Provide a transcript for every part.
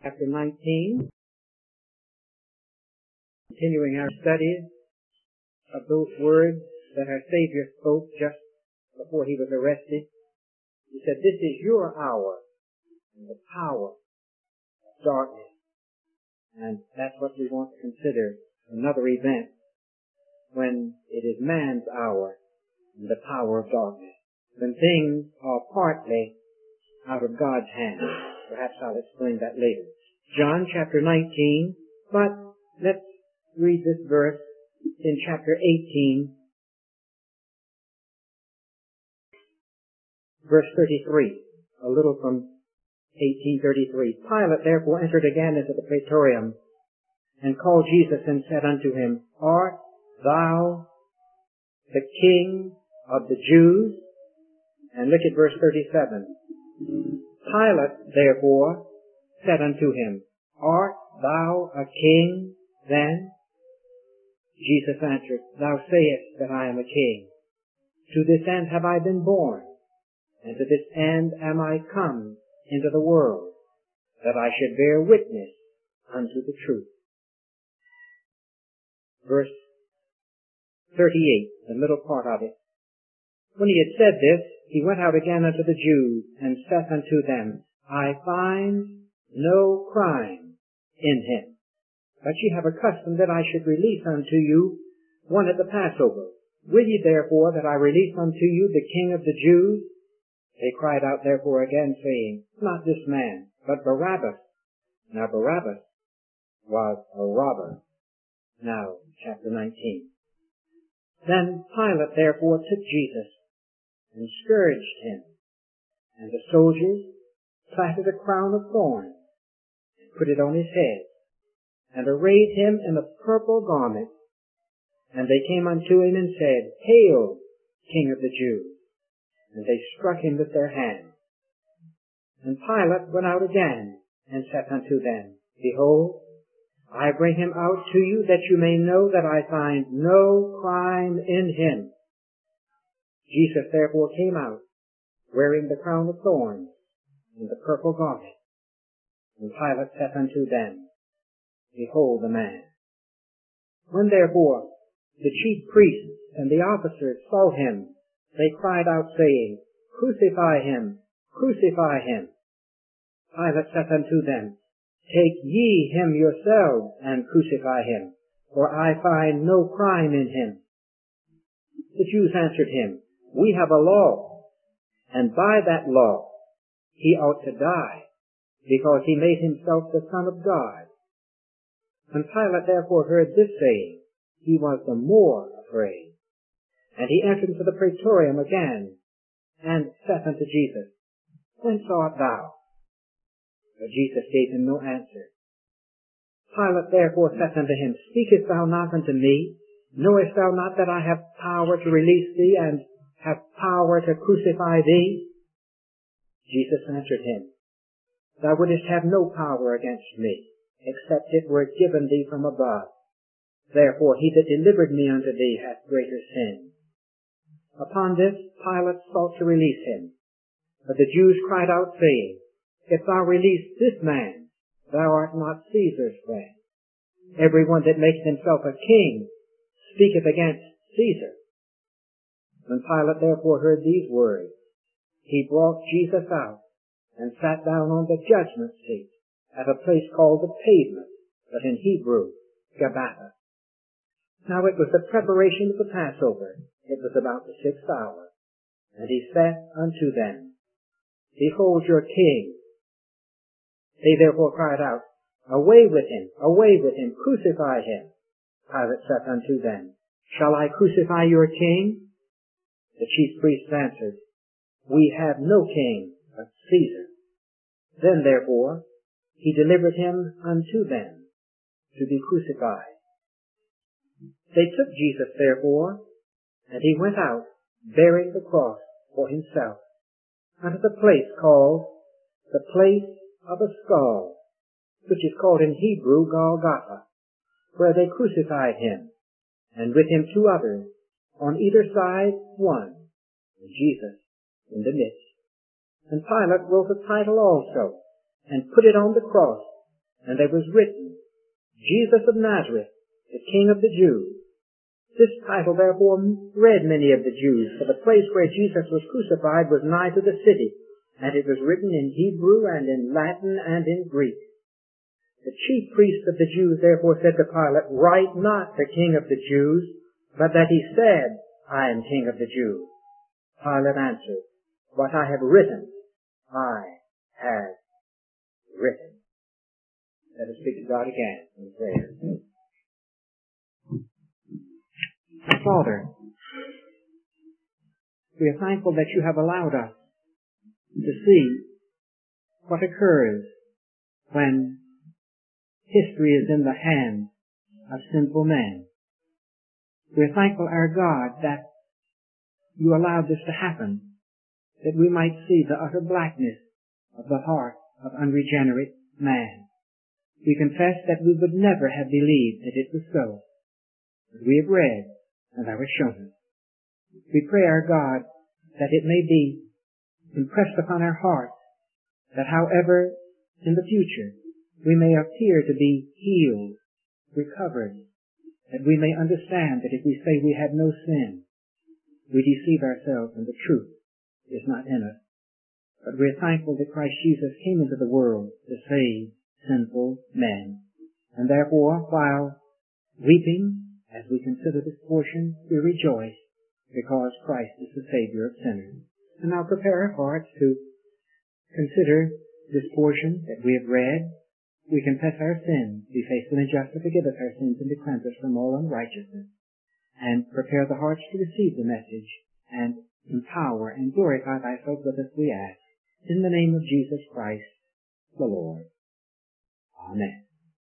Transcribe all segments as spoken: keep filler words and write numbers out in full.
Chapter nineteen, continuing our studies of those words that our Savior spoke just before he was arrested. He said, "This is your hour and the power of darkness." And that's what we want to consider, another event when it is man's hour and the power of darkness, when things are partly out of God's hands. Perhaps I'll explain that later. John chapter nineteen, but let's read this verse in chapter eighteen, verse thirty-three, a little from eighteen thirty-three. Pilate therefore entered again into the praetorium and called Jesus and said unto him, "Art thou the King of the Jews?" And look at verse thirty-seven. Pilate therefore said unto him, "Art thou a king then?" Jesus answered, "Thou sayest that I am a king. To this end have I been born, and to this end am I come into the world, that I should bear witness unto the truth." Verse thirty-eight, the middle part of it. When he had said this, he went out again unto the Jews, and saith unto them, "I find no crime in him. But ye have a custom that I should release unto you one at the Passover. Will ye therefore that I release unto you the King of the Jews?" They cried out therefore again, saying, "Not this man, but Barabbas." Now Barabbas was a robber. Now, chapter nineteen. Then Pilate therefore took Jesus, and scourged him, and the soldiers platted a crown of thorns, and put it on his head, and arrayed him in a purple garment. And they came unto him and said, "Hail, King of the Jews!" And they struck him with their hands. And Pilate went out again, and said unto them, "Behold, I bring him out to you, that you may know that I find no crime in him." Jesus therefore came out, wearing the crown of thorns and the purple garment. And Pilate said unto them, "Behold the man." When therefore the chief priests and the officers saw him, they cried out, saying, "Crucify him! Crucify him!" Pilate said unto them, "Take ye him yourselves, and crucify him, for I find no crime in him." The Jews answered him, "We have a law, and by that law he ought to die, because he made himself the Son of God." When Pilate therefore heard this saying, he was the more afraid. And he entered into the praetorium again, and saith unto Jesus, "Whence art thou?" But Jesus gave him no answer. Pilate therefore saith unto him, "Speakest thou not unto me? Knowest thou not that I have power to release thee, and have power to crucify thee?" Jesus answered him, "Thou wouldest have no power against me, except it were given thee from above. Therefore he that delivered me unto thee hath greater sin." Upon this Pilate sought to release him. But the Jews cried out, saying, "If thou release this man, thou art not Caesar's friend. Every one that maketh himself a king speaketh against Caesar." When Pilate therefore heard these words, he brought Jesus out, and sat down on the judgment seat at a place called the Pavement, but in Hebrew, Gabbatha. Now it was the preparation of the Passover. It was about the sixth hour. And he said unto them, "Behold your king." They therefore cried out, "Away with him, away with him, crucify him." Pilate said unto them, "Shall I crucify your king?" The chief priests answered, "We have no king but Caesar." Then therefore he delivered him unto them to be crucified. They took Jesus therefore, and he went out, bearing the cross for himself, unto the place called the place of a skull, which is called in Hebrew Golgotha, where they crucified him, and with him two others, on either side one, and Jesus in the midst. And Pilate wrote a title also, and put it on the cross, and there was written, Jesus of Nazareth, the King of the Jews. This title therefore read many of the Jews, for the place where Jesus was crucified was nigh to the city, and it was written in Hebrew and in Latin and in Greek. The chief priests of the Jews therefore said to Pilate, Write not the King of the Jews, but that he said, I am King of the Jews. Pilate answered, What I have written, I have written. Let us speak to God again in prayer. Father, we are thankful that you have allowed us to see what occurs when history is in the hands of sinful men. We are thankful, our God, that you allowed this to happen, that we might see the utter blackness of the heart of unregenerate man. We confess that we would never have believed that it was so. But we have read, and thou hast shown us. We pray, our God, that it may be impressed upon our hearts that however in the future we may appear to be healed, recovered, that we may understand that if we say we have no sin, we deceive ourselves and the truth is not in us. But we are thankful that Christ Jesus came into the world to save sinful men. And therefore, while weeping as we consider this portion, we rejoice because Christ is the Savior of sinners. And now prepare our hearts to consider this portion that we have read. We confess our sins, be faithful and just to forgive us our sins and to cleanse us from all unrighteousness. And prepare the hearts to receive the message and empower and glorify thyself with us, we ask. In the name of Jesus Christ, the Lord. Amen.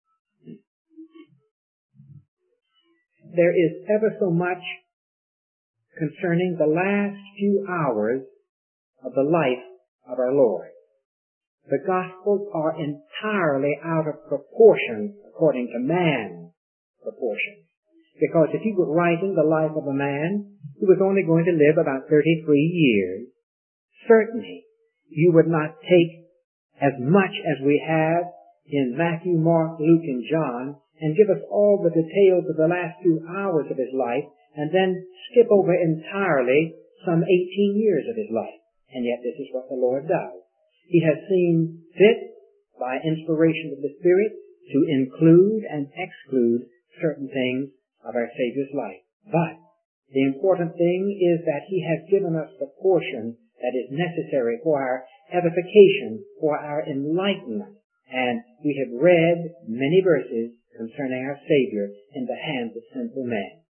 There is ever so much concerning the last few hours of the life of our Lord. The Gospels are entirely out of proportion according to man's proportions. Because if he were writing the life of a man who was only going to live about thirty-three years, certainly you would not take as much as we have in Matthew, Mark, Luke, and John and give us all the details of the last few hours of his life and then skip over entirely some eighteen years of his life. And yet this is what the Lord does. He has seen fit, by inspiration of the Spirit, to include and exclude certain things of our Savior's life. But the important thing is that he has given us the portion that is necessary for our edification, for our enlightenment. And we have read many verses concerning our Savior in the hands of sinful men.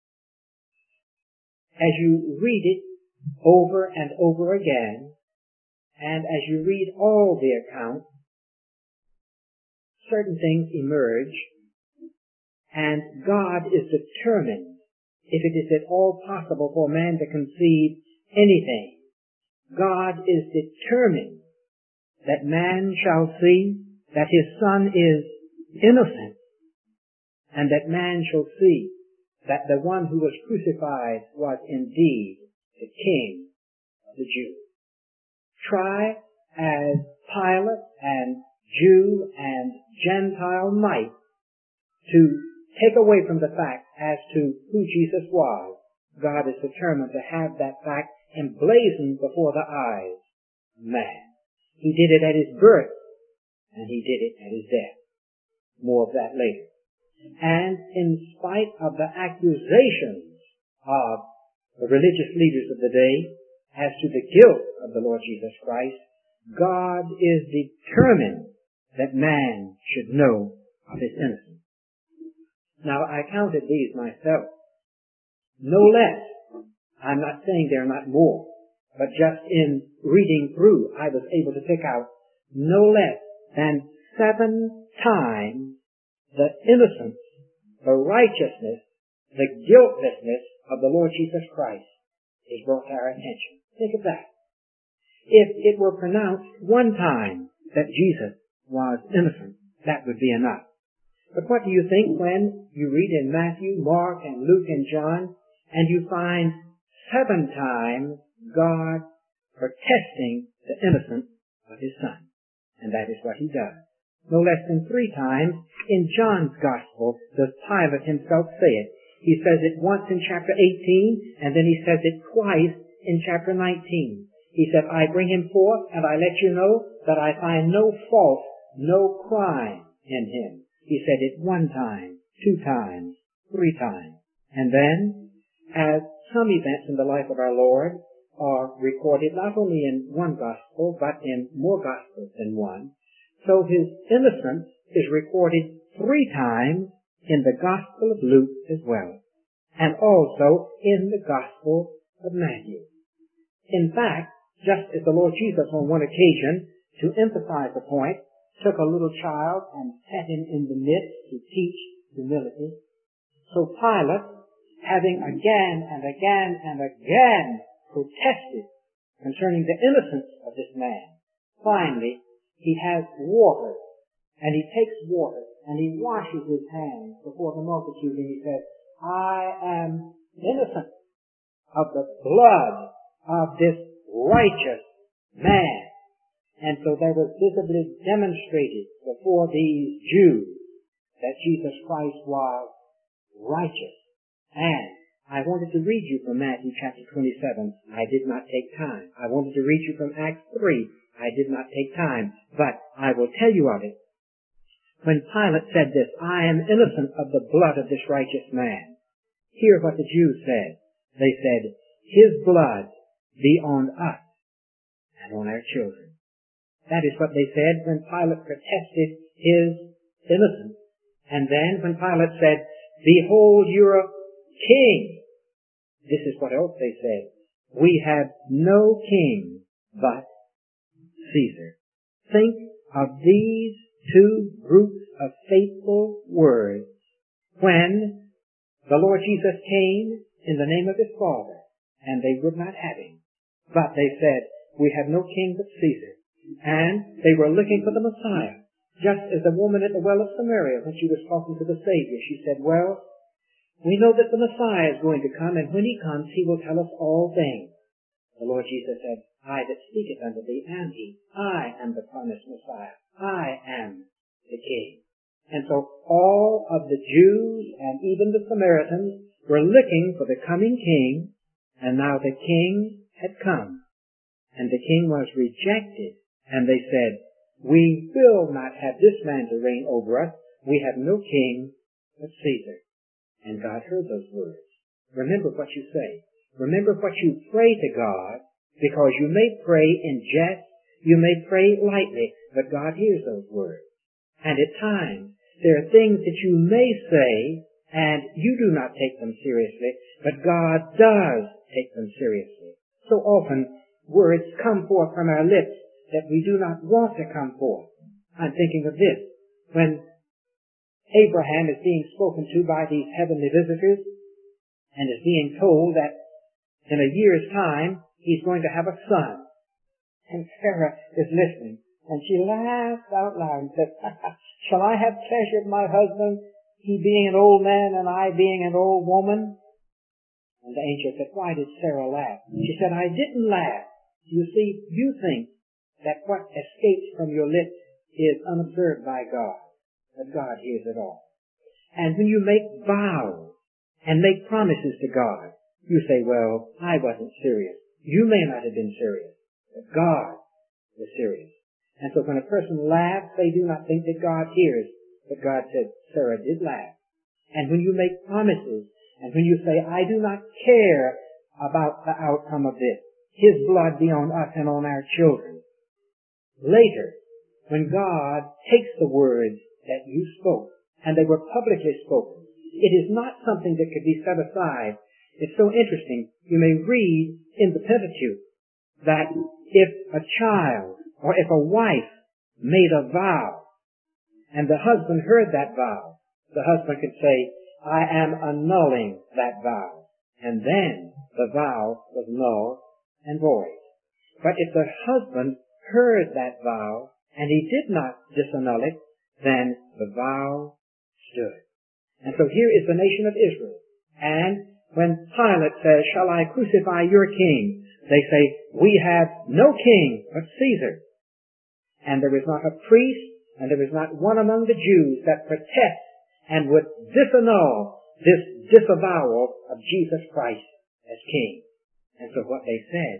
As you read it over and over again, and as you read all the accounts, certain things emerge, and God is determined, if it is at all possible for man to conceive anything, God is determined that man shall see that his Son is innocent, and that man shall see that the one who was crucified was indeed the King of the Jews. Try as Pilate and Jew and Gentile might to take away from the fact as to who Jesus was, God is determined to have that fact emblazoned before the eyes of man. He did it at his birth, and he did it at his death. More of that later. And in spite of the accusations of the religious leaders of the day as to the guilt of the Lord Jesus Christ, God is determined that man should know of his innocence. Now, I counted these myself. No less. I'm not saying there are not more, but just in reading through, I was able to pick out no less than seven times the innocence, the righteousness, the guiltlessness of the Lord Jesus Christ is brought to our attention. Think of that. If it were pronounced one time that Jesus was innocent, that would be enough. But what do you think when you read in Matthew, Mark, and Luke, and John, and you find seven times God protesting the innocence of his Son? And that is what he does. No less than three times in John's Gospel does Pilate himself say it. He says it once in chapter eighteen, and then he says it twice in chapter nineteen. He said, I bring him forth, and I let you know that I find no fault, no crime in him. He said it one time, two times, three times. And then, as some events in the life of our Lord are recorded not only in one gospel, but in more gospels than one, so his innocence is recorded three times in the Gospel of Luke as well, and also in the Gospel of Matthew. In fact, just as the Lord Jesus on one occasion, to emphasize the point, took a little child and set him in the midst to teach humility, so Pilate, having again and again and again protested concerning the innocence of this man, finally he has water, and he takes water, and he washes his hands before the multitude, and he says, I am innocent of the blood of this righteous man. And so there was visibly demonstrated before these Jews that Jesus Christ was righteous. And I wanted to read you from Matthew chapter twenty-seven. I did not take time. I wanted to read you from Acts three. I did not take time. But I will tell you of it. When Pilate said this, I am innocent of the blood of this righteous man. Hear what the Jews said. They said, his blood be on us and on our children. That is what they said when Pilate protested his innocence. And then when Pilate said, behold your king. This is what else they said. We have no king but Caesar. Think of these two groups of faithful words when the Lord Jesus came in the name of his Father, and they would not have him. But they said, we have no king but Caesar. And they were looking for the Messiah. Just as the woman at the well of Samaria, when she was talking to the Savior, she said, well, we know that the Messiah is going to come, and when he comes, he will tell us all things. The Lord Jesus said, I that speaketh unto thee am he. I am the promised Messiah. I am the King. And so all of the Jews and even the Samaritans were looking for the coming King, and now the King had come. And the King was rejected, and they said, we will not have this man to reign over us. We have no king but Caesar. And God heard those words. Remember what you say. Remember what you pray to God, because you may pray in jest, you may pray lightly, but God hears those words. And at times, there are things that you may say, and you do not take them seriously, but God does take them seriously. So often, words come forth from our lips that we do not want to come forth. I'm thinking of this. When Abraham is being spoken to by these heavenly visitors and is being told that in a year's time he's going to have a son. And Sarah is listening, and she laughs out loud and says, shall I have pleasure of my husband, he being an old man and I being an old woman? And the angel said, why did Sarah laugh? She said, I didn't laugh. You see, you think that what escapes from your lips is unobserved by God, but God hears it all. And when you make vows and make promises to God, you say, well, I wasn't serious. You may not have been serious, but God was serious. And so when a person laughs, they do not think that God hears, but God said, Sarah did laugh. And when you make promises, and when you say, I do not care about the outcome of this, his blood be on us and on our children. Later, when God takes the words that you spoke, and they were publicly spoken, it is not something that could be set aside. It's so interesting. You may read in the Pentateuch that if a child or if a wife made a vow, and the husband heard that vow, the husband could say, I am annulling that vow. And then the vow was null and void. But if the husband heard that vow, and he did not disannul it, then the vow stood. And so here is the nation of Israel. And when Pilate says, shall I crucify your king? They say, we have no king but Caesar. And there is not a priest And there is not one among the Jews that protests and would disannul this disavowal of Jesus Christ as king. And so what they said,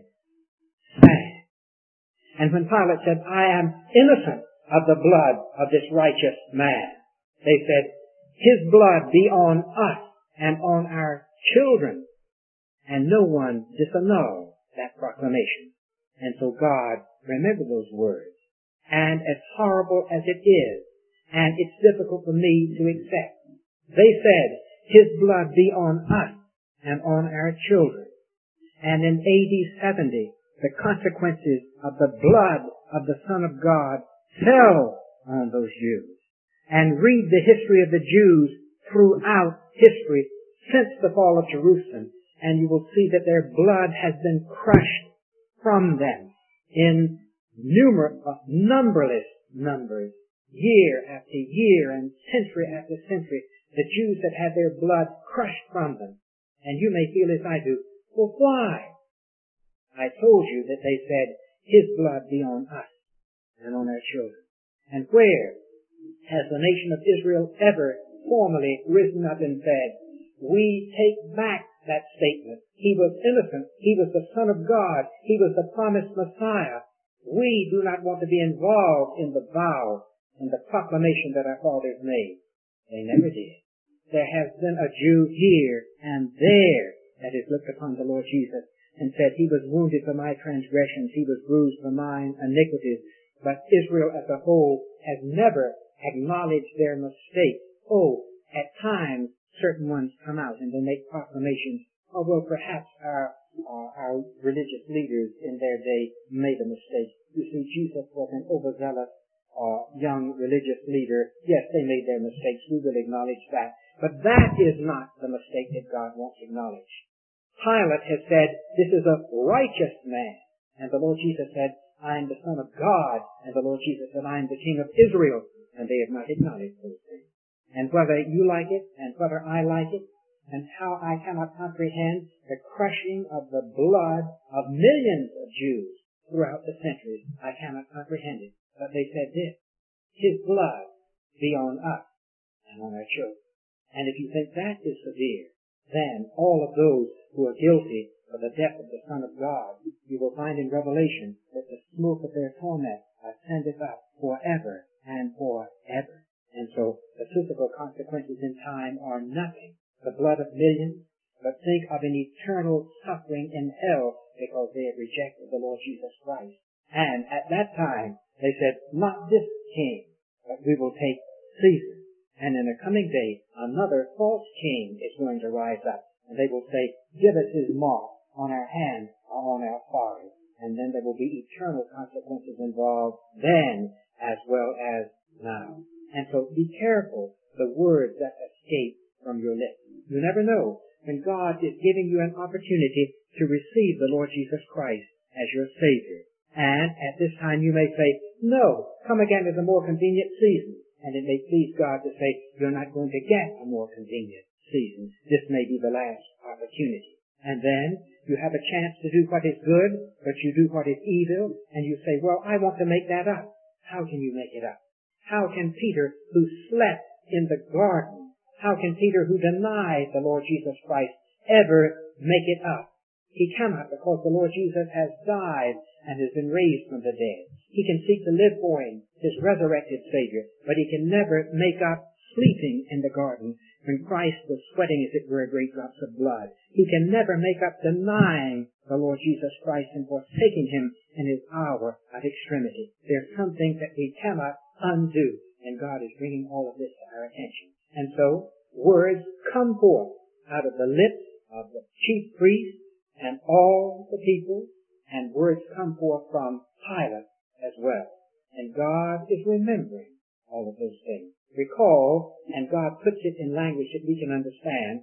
sad. And when Pilate said, I am innocent of the blood of this righteous man, they said, his blood be on us and on our children. And no one disannulled that proclamation. And so God remembered those words. And as horrible as it is, and it's difficult for me to accept, they said, his blood be on us and on our children. And in A D seventy, the consequences of the blood of the Son of God fell on those Jews. And read the history of the Jews throughout history since the fall of Jerusalem, and you will see that their blood has been crushed from them in numerous, uh, numberless numbers, year after year and century after century, the Jews have had their blood crushed from them. And you may feel as I do, well, why? I told you that they said, his blood be on us and on our children. And where has the nation of Israel ever formally risen up and said, we take back that statement. He was innocent. He was the Son of God. He was the promised Messiah. We do not want to be involved in the vow and the proclamation that our fathers made. They never did. There has been a Jew here and there that has looked upon the Lord Jesus and said, he was wounded for my transgressions. He was bruised for mine iniquities. But Israel as a whole has never acknowledged their mistake. Oh, at times, certain ones come out and they make proclamations. Oh, well, perhaps our, uh, our religious leaders in their day made a mistake. You see, Jesus was an overzealous uh, young religious leader. Yes, they made their mistakes. We will acknowledge that. But that is not the mistake that God wants acknowledged. Pilate has said, this is a righteous man. And the Lord Jesus said, I am the Son of God. And the Lord Jesus said, I am the King of Israel. And they have not acknowledged those things. And whether you like it, and whether I like it, and how I cannot comprehend the crushing of the blood of millions of Jews throughout the centuries, I cannot comprehend it. But they said this, his blood be on us and on our children. And if you think that is severe, then all of those who are guilty of the death of the Son of God, you will find in Revelation that the smoke of their torment ascendeth up forever and forever. And so the physical consequences in time are nothing. The blood of millions, but think of an eternal suffering in hell because they have rejected the Lord Jesus Christ. And at that time, they said, not this king, but we will take Caesar. And in the coming day, another false king is going to rise up. And they will say, give us his mark on our hand or on our forehead. And then there will be eternal consequences involved then as well as now. And so be careful the words that escape from your lips. You never know when God is giving you an opportunity to receive the Lord Jesus Christ as your Savior. And at this time you may say, no, come again at a more convenient season. And it may please God to say, you're not going to get a more convenient season. This may be the last opportunity. And then you have a chance to do what is good, but you do what is evil, and you say, well, I want to make that up. How can you make it up? How can Peter, who slept in the garden, how can Peter, who denied the Lord Jesus Christ, ever make it up? He cannot, because the Lord Jesus has died and has been raised from the dead. He can seek to live for him, his resurrected Savior, but he can never make up sleeping in the garden when Christ was sweating, as it were, great drops of blood. He can never make up denying the Lord Jesus Christ and forsaking him in his hour of extremity. There's something that we cannot undo, and God is bringing all of this to our attention. And so, words come forth out of the lips of the chief priests and all the people, and words come forth from Pilate as well. And God is remembering all of those things. Recall, and God puts it in language that we can understand,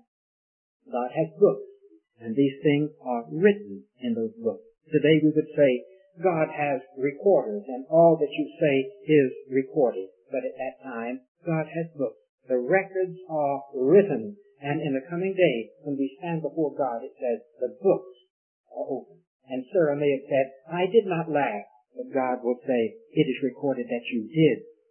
God has books, and these things are written in those books. Today we would say, God has recorders, and all that you say is recorded. But at that time, God has books. The records are written, and in the coming day, when we stand before God, it says, the books are open. And Sarah may have said, I did not laugh, but God will say, it is recorded that you did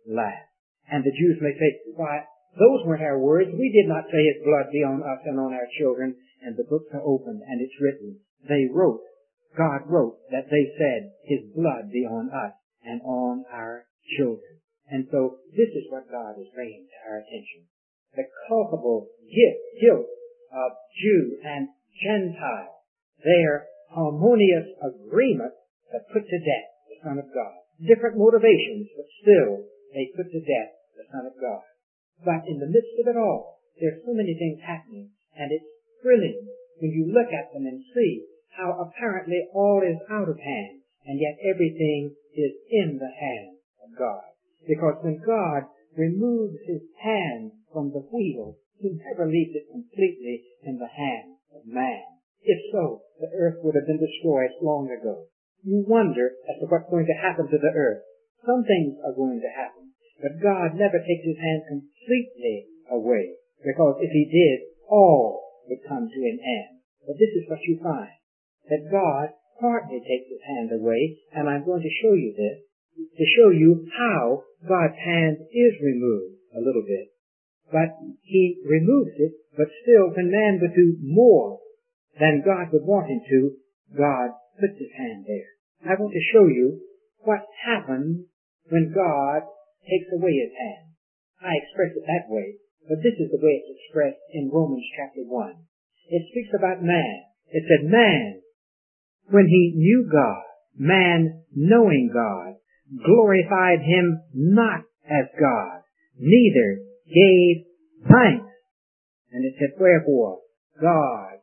laugh. And the Jews may say, why, those weren't our words. We did not say his blood be on us and on our children. And the books are opened and it's written. They wrote, God wrote that they said his blood be on us and on our children. And so this is what God is bringing to our attention. The culpable guilt, guilt of Jew and Gentile. Their harmonious agreement to put to death the Son of God. Different motivations, but still they put to death the Son of God. But in the midst of it all, there's so many things happening, and it's thrilling when you look at them and see how apparently all is out of hand, and yet everything is in the hand of God. Because when God removes his hand from the wheel, he never leaves it completely in the hand of man. If so, the earth would have been destroyed long ago. You wonder as to what's going to happen to the earth. Some things are going to happen, but God never takes his hand completely away, because if he did, all would come to an end. But this is what you find, that God partly takes his hand away, and I'm going to show you this, to show you how God's hand is removed a little bit. But he removes it, but still when man would do more than God would want him to, God puts his hand there. I want to show you what happens when God takes away his hand. I express it that way, but this is the way it's expressed in Romans chapter one. It speaks about man. It said, man, when he knew God, man knowing God, glorified him not as God, neither gave thanks. And it said, wherefore God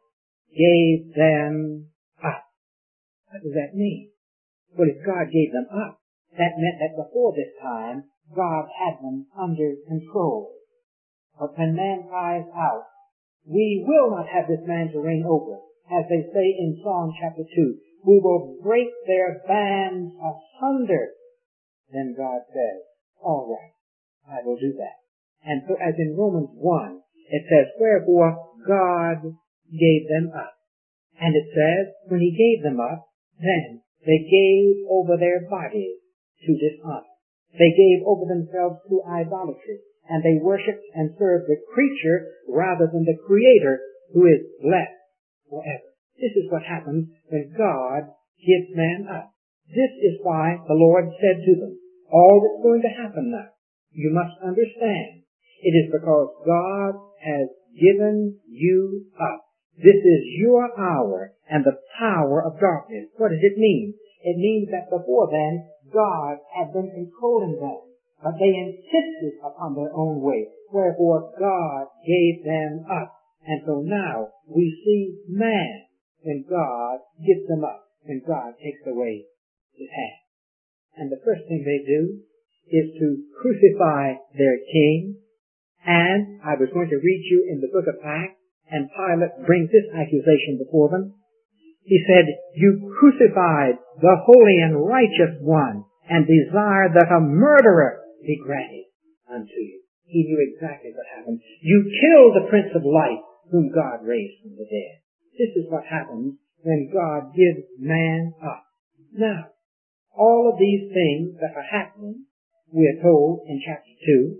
gave them up. What does that mean? Well, if God gave them up, that meant that before this time, God had them under control. But when man cries out, we will not have this man to reign over. As they say in Psalm chapter two, we will break their bands asunder. Then God says, all right, I will do that. And so as in Romans one, it says, wherefore God gave them up. And it says, when he gave them up, then they gave over their bodies to dishonor. They gave over themselves to idolatry, and they worshipped and served the creature rather than the Creator, who is blessed forever. This is what happens when God gives man up. This is why the Lord said to them, all that's going to happen now, you must understand, it is because God has given you up. This is your hour and the power of darkness. What does it mean? It means that before then, God had been controlling them, but they insisted upon their own way. Wherefore God gave them up. And so now we see man when God gives them up, when God takes away his hand. And the first thing they do is to crucify their king. And I was going to read you in the book of Acts, and Pilate brings this accusation before them. He said, you crucified the holy and righteous one, and desire that a murderer be granted unto you. He knew exactly what happened. You killed the Prince of Life, whom God raised from the dead. This is what happens when God gives man up. Now, all of these things that are happening, we are told in chapter two,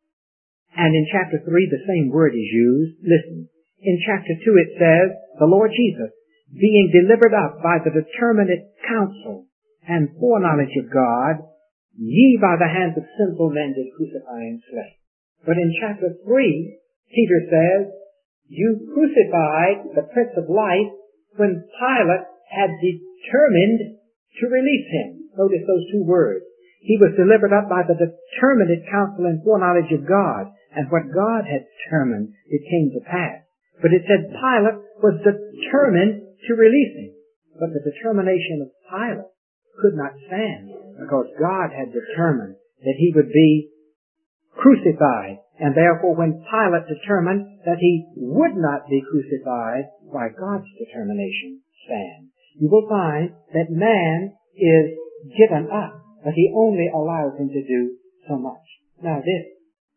and in chapter three the same word is used. Listen. In chapter two it says, the Lord Jesus, being delivered up by the determinate counsel and foreknowledge of God, ye by the hands of sinful men did crucify and slay. But in chapter three, Peter says, you crucified the Prince of Life when Pilate had determined to release him. Notice those two words. He was delivered up by the determinate counsel and foreknowledge of God, and what God had determined, it came to pass. But it said Pilate was determined to release him. But the determination of Pilate could not stand, because God had determined that he would be crucified. And therefore when Pilate determined that he would not be crucified, why, God's determination stands. You will find that man is given up, but he only allows him to do so much. Now this,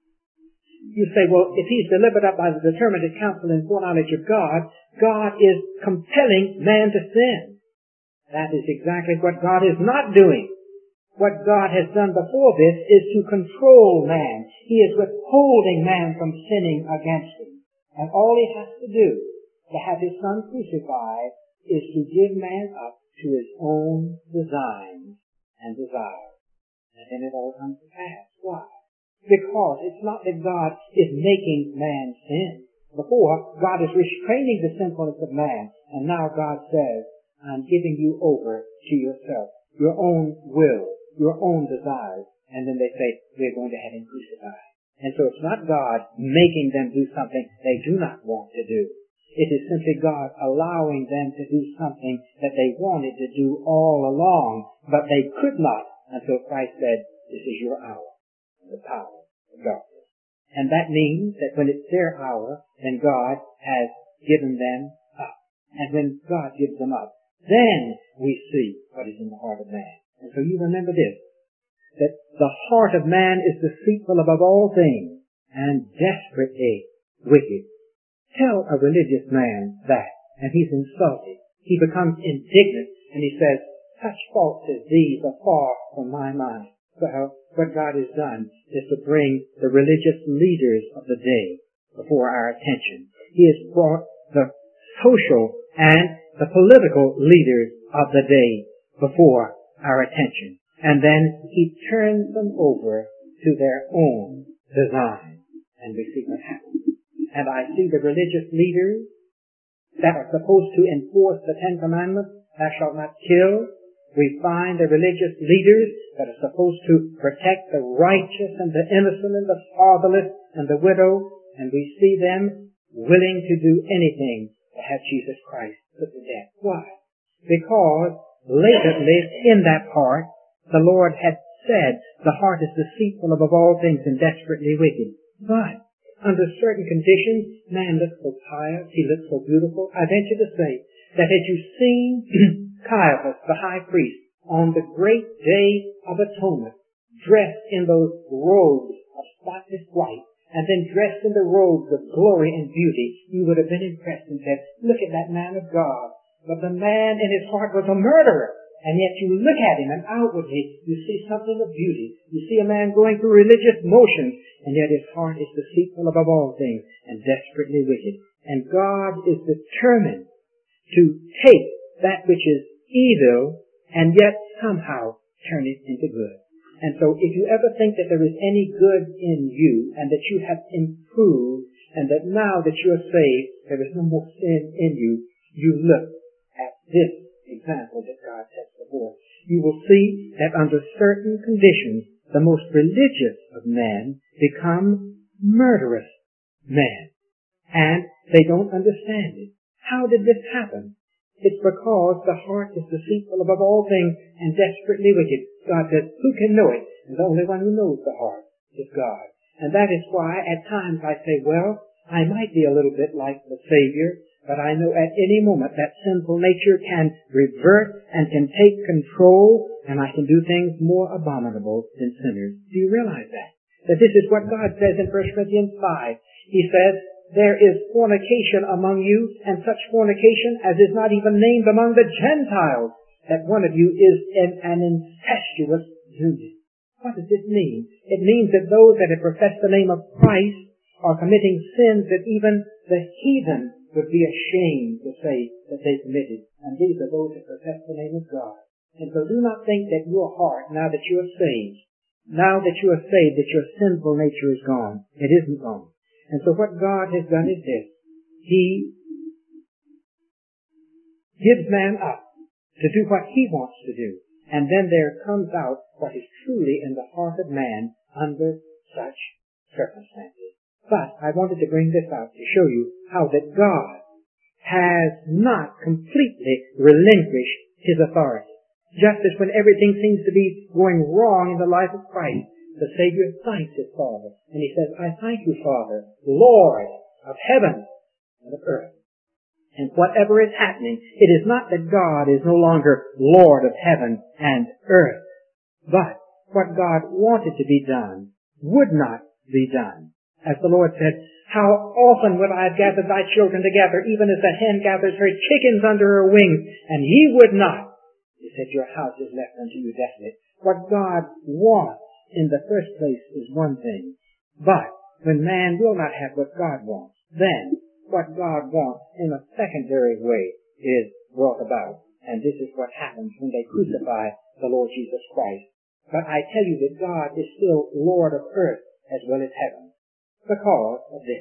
you say, well, if he's delivered up by the determinate counsel and foreknowledge of God, God is compelling man to sin. That is exactly what God is not doing. what God has done before this is to control man. He is withholding man from sinning against him. And all he has to do to have his Son crucified is to give man up to his own designs and desires. And then it all comes to pass. Why? Because it's not that God is making man sin. Before, God is restraining the sinfulness of man. And now God says, I'm giving you over to yourself, your own will, your own desires. And then they say, we're going to have him crucified. And so it's not God making them do something they do not want to do. It is simply God allowing them to do something that they wanted to do all along, but they could not until Christ said, this is your hour, the power of darkness. And that means that when it's their hour, then God has given them up. And when God gives them up, then we see what is in the heart of man. And so you remember this, that the heart of man is deceitful above all things and desperately wicked. Tell a religious man that, and he's insulted. He becomes indignant, and he says, such faults as these are far from my mind. Well, what God has done is to bring the religious leaders of the day before our attention. He has brought the social and the political leaders of the day before our attention. And then he turns them over to their own design. And we see what happens. And I see the religious leaders that are supposed to enforce the Ten Commandments, thou shalt not kill. We find the religious leaders that are supposed to protect the righteous and the innocent and the fatherless and the widow, and we see them willing to do anything to have Jesus Christ put to death. Why? Because latently in that heart, the Lord had said, the heart is deceitful above all things and desperately wicked. But under certain conditions, man looks so pious, he looks so beautiful. I venture to say that had you seen Caiaphas, the high priest, on the great day of atonement, dressed in those robes of spotless white, and then dressed in the robes of glory and beauty, you would have been impressed and said, look at that man of God. But the man in his heart was a murderer. And yet you look at him and outwardly you see something of beauty. You see a man going through religious motions, and yet his heart is deceitful above all things and desperately wicked. And God is determined to take that which is evil and yet somehow turn it into good. And so if you ever think that there is any good in you and that you have improved and that now that you are saved there is no more sin in you, you look at this example that God sets before. You will see that under certain conditions, the most religious of men become murderous men. And they don't understand it. How did this happen? It's because the heart is deceitful above all things and desperately wicked. God says, who can know it? And the only one who knows the heart is God. And that is why at times I say, well, I might be a little bit like the Savior, but I know at any moment that sinful nature can revert and can take control, and I can do things more abominable than sinners. Do you realize that? That this is what God says in First Corinthians five. He says, there is fornication among you, and such fornication as is not even named among the Gentiles, that one of you is in an incestuous union. What does this mean? It means that those that have professed the name of Christ are committing sins that even the heathen would be ashamed to say that they committed. And these are those that profess the name of God. And so do not think that your heart, now that you are saved, now that you are saved, that your sinful nature is gone. It isn't gone. And so what God has done is this. He gives man up to do what he wants to do. And then there comes out what is truly in the heart of man under such circumstances. But I wanted to bring this out to show you how that God has not completely relinquished his authority. Just as when everything seems to be going wrong in the life of Christ, the Savior thanks his Father. And he says, I thank you, Father, Lord of heaven and of earth. And whatever is happening, it is not that God is no longer Lord of heaven and earth, but what God wanted to be done would not be done. As the Lord said, how often would I have gathered thy children together, even as the hen gathers her chickens under her wings, and ye would not. He said, your house is left unto you desolate. What God wants in the first place is one thing. But when man will not have what God wants, then what God wants in a secondary way is brought about. And this is what happens when they crucify the Lord Jesus Christ. But I tell you that God is still Lord of earth as well as heaven because of this.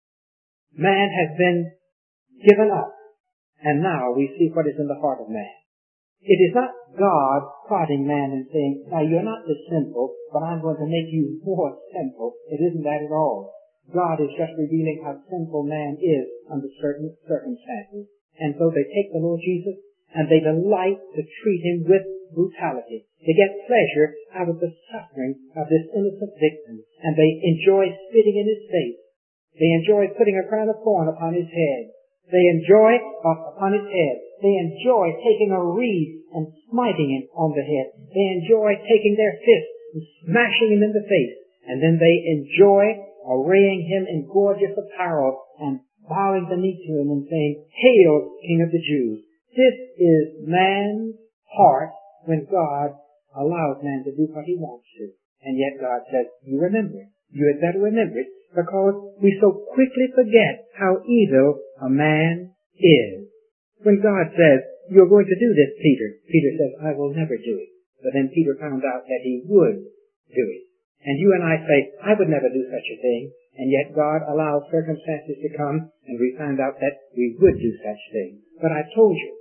Man has been given up, and now we see what is in the heart of man. It is not God prodding man and saying, now you're not this sinful, but I'm going to make you more sinful. It isn't that at all. God is just revealing how sinful man is under certain circumstances. And so they take the Lord Jesus and they delight to treat him with brutality. They get pleasure out of the suffering of this innocent victim, and they enjoy spitting in his face. They enjoy putting a crown of thorn upon his head. They enjoy uh, upon his head. They enjoy taking a reed and smiting him on the head. They enjoy taking their fists and smashing him in the face. And then they enjoy arraying him in gorgeous apparel and bowing the knee to him and saying, "Hail, King of the Jews." This is man's heart when God allows man to do what he wants to. And yet God says, you remember it. You had better remember it, because we so quickly forget how evil a man is. When God says, you're going to do this, Peter, Peter says, I will never do it. But then Peter found out that he would do it. And you and I say, I would never do such a thing. And yet God allows circumstances to come, and we find out that we would do such things. But I told you,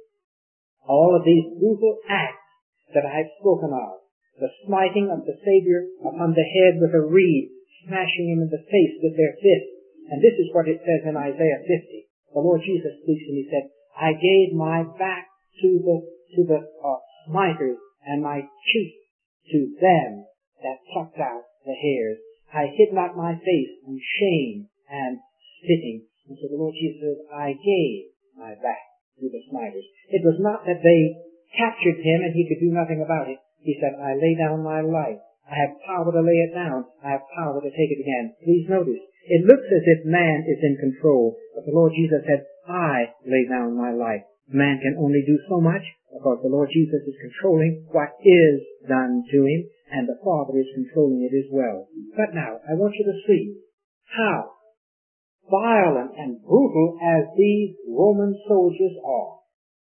all of these brutal acts that I've spoken of, the smiting of the Savior upon the head with a reed, smashing him in the face with their fists. And this is what it says in Isaiah fifty. The Lord Jesus speaks and he said, I gave my back to the, to the uh, smiters and my cheek to them that plucked out the hairs. I hid not my face in shame and spitting. And so the Lord Jesus says, I gave my back to the smiters. It was not that they captured him and he could do nothing about it. He said, I lay down my life. I have power to lay it down. I have power to take it again. Please notice, it looks as if man is in control, but the Lord Jesus said, I lay down my life. Man can only do so much because the Lord Jesus is controlling what is done to him, and the Father is controlling it as well. But now, I want you to see how violent and brutal as these Roman soldiers are.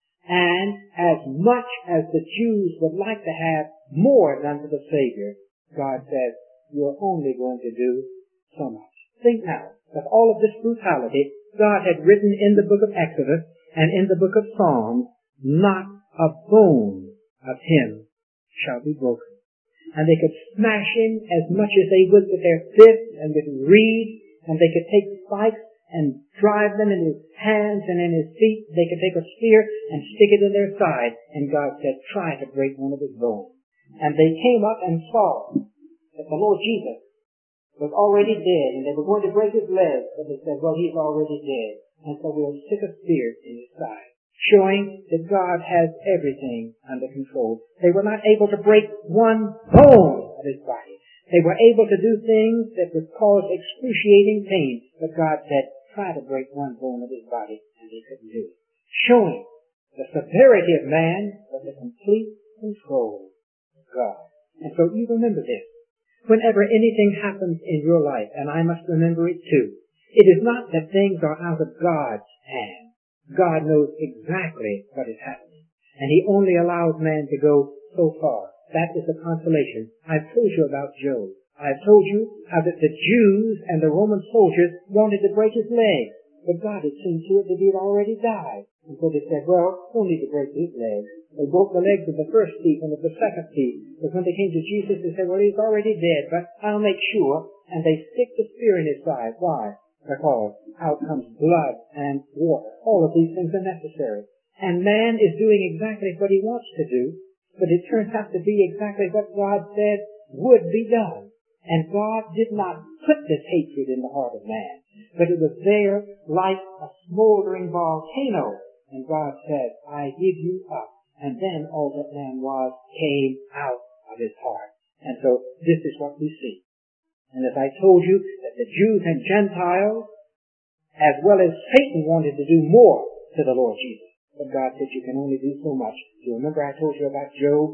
And as much as the Jews would like to have more done to the Savior, God says, you're only going to do so much. Think now, of all of this brutality, God had written in the book of Exodus and in the book of Psalms, not a bone of him shall be broken. And they could smash him as much as they would with their fists and with reeds, and they could take spikes and drive them in his hands and in his feet. They could take a spear and stick it in their side. And God said, try to break one of his bones. And they came up and saw that the Lord Jesus was already dead, and they were going to break his legs, but they said, well, he's already dead. And so we'll stick a spear in his side, showing that God has everything under control. They were not able to break one bone of his body. They were able to do things that would cause excruciating pain, but God said, try to break one bone of his body, and they couldn't do it. Showing the severity of man, but the complete control of God. And so you remember this. Whenever anything happens in your life, and I must remember it too, it is not that things are out of God's hand. God knows exactly what is happening, and he only allows man to go so far. That is the consolation. I've told you about Job. I've told you how that the Jews and the Roman soldiers wanted to break his legs, but God had seen to it that he had already died. And so they said, well, we'll need to break his legs. They broke the legs of the first thief and of the second thief. But when they came to Jesus, they said, well, he's already dead, but I'll make sure. And they stick the spear in his side. Why? Because out comes blood and water. All of these things are necessary. And man is doing exactly what he wants to do, but it turns out to be exactly what God said would be done. And God did not put this hatred in the heart of man, but it was there like a smoldering volcano. And God said, I give you up. And then all that man was came out of his heart. And so this is what we see. And as I told you, that the Jews and Gentiles, as well as Satan, wanted to do more to the Lord Jesus. But God said, you can only do so much. You remember I told you about Job?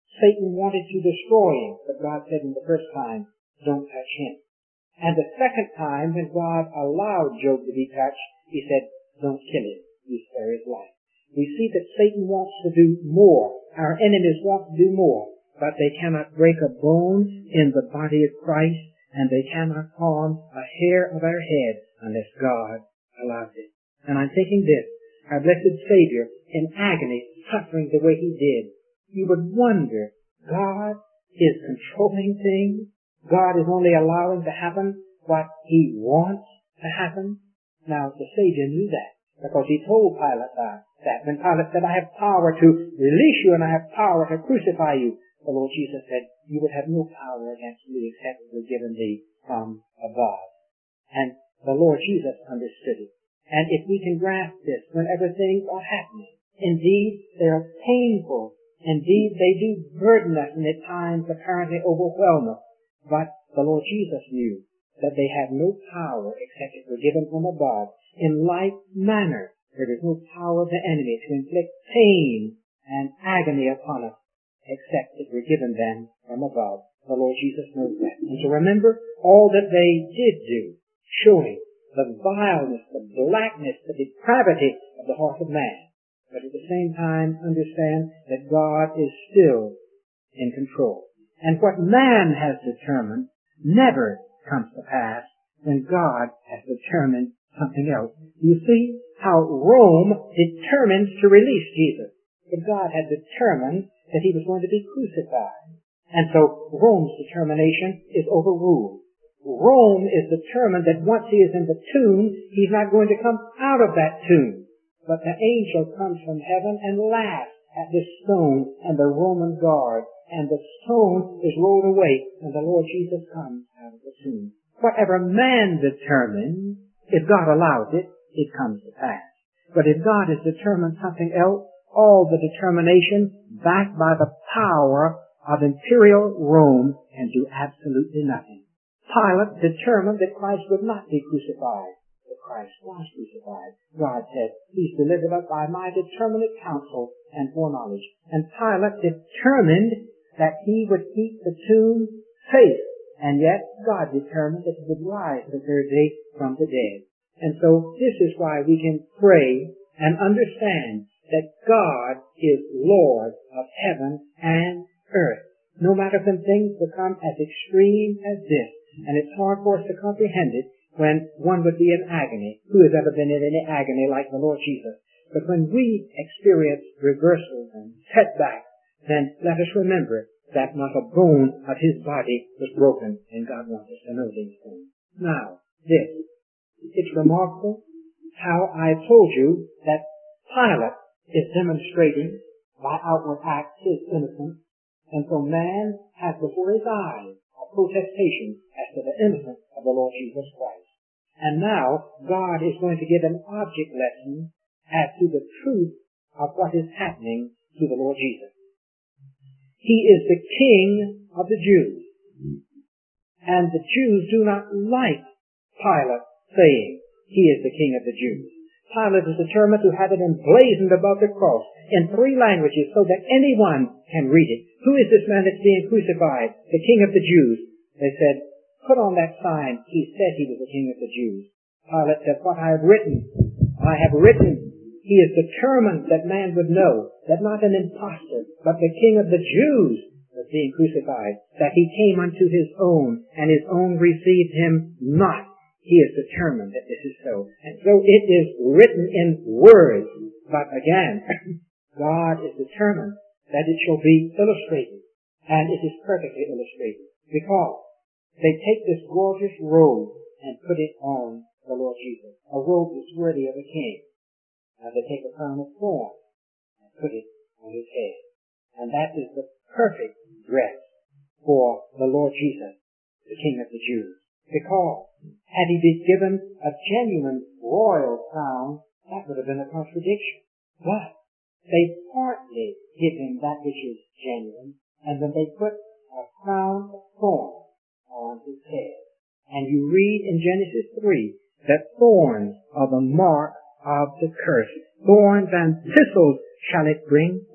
Satan wanted to destroy him, but God said in the first time, don't touch him. And the second time, when God allowed Job to be touched, he said, don't kill him, you spare his life. We see that Satan wants to do more. Our enemies want to do more, but they cannot break a bone in the body of Christ, and they cannot harm a hair of our head unless God allows it. And I'm thinking this, our blessed Savior, in agony, suffering the way he did, you would wonder, God is controlling things. God is only allowing to happen what he wants to happen. Now, the Savior knew that, because he told Pilate that. that. When Pilate said, I have power to release you and I have power to crucify you, the Lord Jesus said, you would have no power against me except it was given thee from above. And the Lord Jesus understood it. And if we can grasp this whenever things are happening, indeed, they are painful. Indeed, they do burden us and at times apparently overwhelm us. But the Lord Jesus knew that they had no power except it were given from above. In like manner, there is no power of the enemy to inflict pain and agony upon us except it were given them from above. The Lord Jesus knows that. And to remember all that they did do, showing the vileness, the blackness, the depravity of the heart of man. But at the same time, understand that God is still in control. And what man has determined never comes to pass when God has determined something else. You see how Rome determined to release Jesus. But God had determined that he was going to be crucified. And so Rome's determination is overruled. Rome is determined that once he is in the tomb, he's not going to come out of that tomb. But the angel comes from heaven and laughs at this stone and the Roman guard. And the stone is rolled away and the Lord Jesus comes out of the tomb. Whatever man determines, if God allows it, it comes to pass. But if God has determined something else, all the determination backed by the power of imperial Rome can do absolutely nothing. Pilate determined that Christ would not be crucified. But Christ was crucified. God said, he's delivered up by my determinate counsel and foreknowledge. And Pilate determined that he would keep the tomb safe. And yet God determined that he would rise the third day from the dead. And so this is why we can pray and understand that God is Lord of heaven and earth. No matter when things become as extreme as this, and it's hard for us to comprehend it when one would be in agony. Who has ever been in any agony like the Lord Jesus? But when we experience reversals and setbacks, then let us remember that not a bone of his body was broken, and God wants us to know these things. Now, this. It's remarkable how I told you that Pilate is demonstrating by outward acts his innocence, and so man has before his eyes a protestation as to the innocence of the Lord Jesus Christ. And now God is going to give an object lesson as to the truth of what is happening to the Lord Jesus. He is the King of the Jews. And the Jews do not like Pilate saying he is the King of the Jews. Pilate is determined to have it emblazoned above the cross in three languages so that anyone can read it. Who is this man that's being crucified? The King of the Jews. They said, put on that sign. He said he was the King of the Jews. Pilate said, what I have written, I have written. He is determined that man would know that not an impostor, but the King of the Jews was being crucified, that he came unto his own, and his own received him not. He is determined that this is so. And so it is written in words. But again, God is determined that it shall be illustrated. And it is perfectly illustrated. Because they take this gorgeous robe and put it on the Lord Jesus. A robe that's worthy of a king. And they take a crown of thorns and put it on his head. And that is the perfect dress for the Lord Jesus, the King of the Jews. Because had he been given a genuine royal crown, that would have been a contradiction. But they partly give him that which is genuine, and then they put a crown of thorns on his head. And you read in Genesis three that thorns are the mark of the curse. Thorns and thistles shall it bring forth.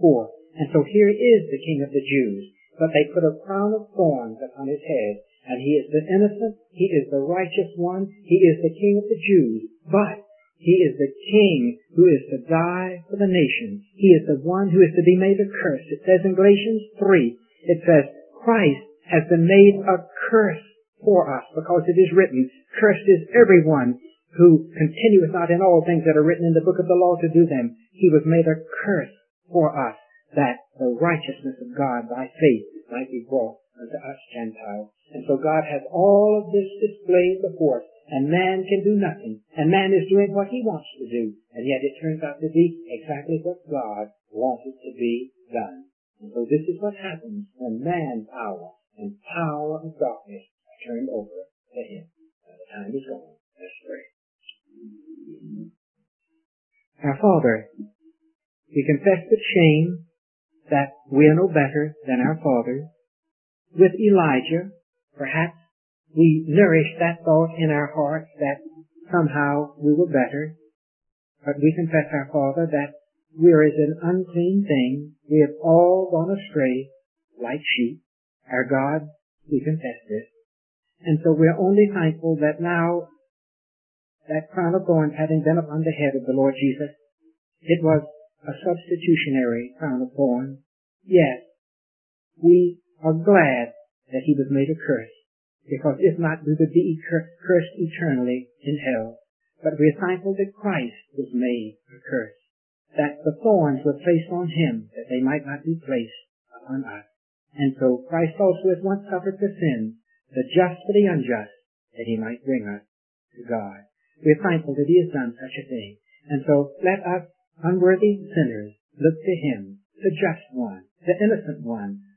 And so here is the King of the Jews. But they put a crown of thorns upon his head. And he is the innocent, he is the righteous one, he is the King of the Jews. But he is the King who is to die for the nations. He is the one who is to be made a curse. It says in Galatians three, it says, Christ has been made a curse for us, because it is written, cursed is everyone who continueth not in all things that are written in the book of the law to do them. He was made a curse for us, that the righteousness of God by faith might be brought unto us Gentiles. And so God has all of this displayed before us, and man can do nothing, and man is doing what he wants to do, and yet it turns out to be exactly what God wanted to be done. And so this is what happens when man's power and power of darkness are turned over to him. Now the time is gone. Let's pray. Our Father, we confess with shame that we are no better than our fathers. With Elijah, perhaps we nourished that thought in our hearts that somehow we were better. But we confess, our Father, that we are as an unclean thing. We have all gone astray like sheep. Our God, we confess this. And so we are only thankful that now that crown of thorns having been upon the head of the Lord Jesus, it was a substitutionary crown of thorns. Yes, we are glad that he was made a curse, because if not, we would be cursed eternally in hell. But we are thankful that Christ was made a curse, that the thorns were placed on him, that they might not be placed upon us. And so Christ also has once suffered for sins, the just for the unjust, that he might bring us to God. We are thankful that he has done such a thing. And so let us, unworthy sinners, look to him, the just one, the innocent one,